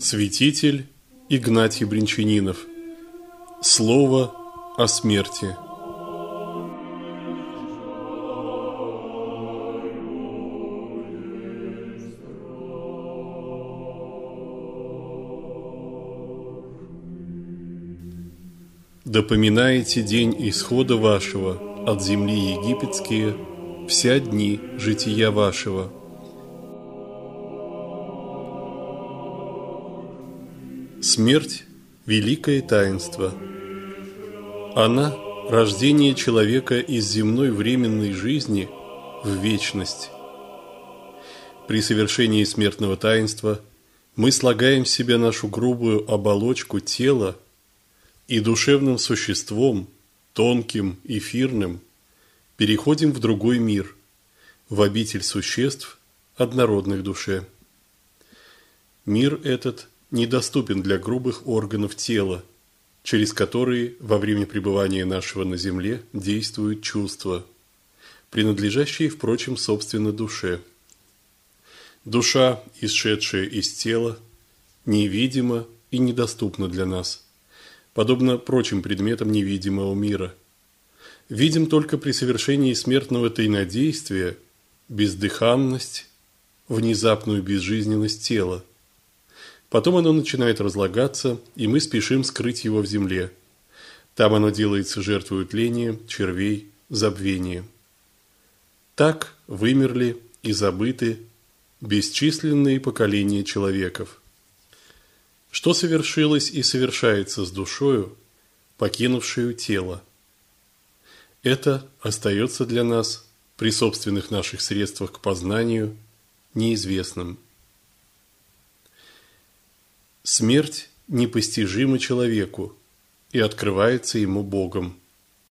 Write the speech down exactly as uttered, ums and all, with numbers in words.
Святитель Игнатий Бринчанинов. Слово о смерти. Да поминаете день исхода вашего от земли египетские, вся дни жития вашего. Смерть – великое таинство. Она – рождение человека из земной временной жизни в вечность. При совершении смертного таинства мы слагаем в себя нашу грубую оболочку тела и душевным существом, тонким, эфирным, переходим в другой мир, в обитель существ, однородных душе. Мир этот недоступен для грубых органов тела, через которые во время пребывания нашего на земле действуют чувства, принадлежащие, впрочем, собственно душе. Душа, исшедшая из тела, невидима и недоступна для нас, подобно прочим предметам невидимого мира. Видим только при совершении смертного тайнодействия бездыханность, внезапную безжизненность тела. Потом оно начинает разлагаться, и мы спешим скрыть его в земле. Там оно делается жертвою тления, червей, забвения. Так вымерли и забыты бесчисленные поколения человеков. Что совершилось и совершается с душою, покинувшую тело? Это остается для нас, при собственных наших средствах к познанию, неизвестным. Смерть непостижима человеку и открывается ему Богом.